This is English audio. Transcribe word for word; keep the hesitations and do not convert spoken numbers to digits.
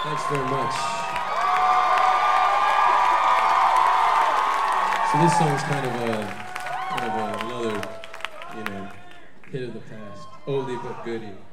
Thanks very much. So this song's kind of a, kind of a, another, you know, hit of the past. Oldie but goodie.